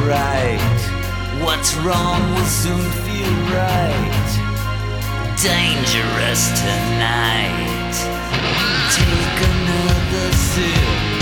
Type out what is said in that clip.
right. What's wrong will soon feel right. Dangerous tonight. Take another sip.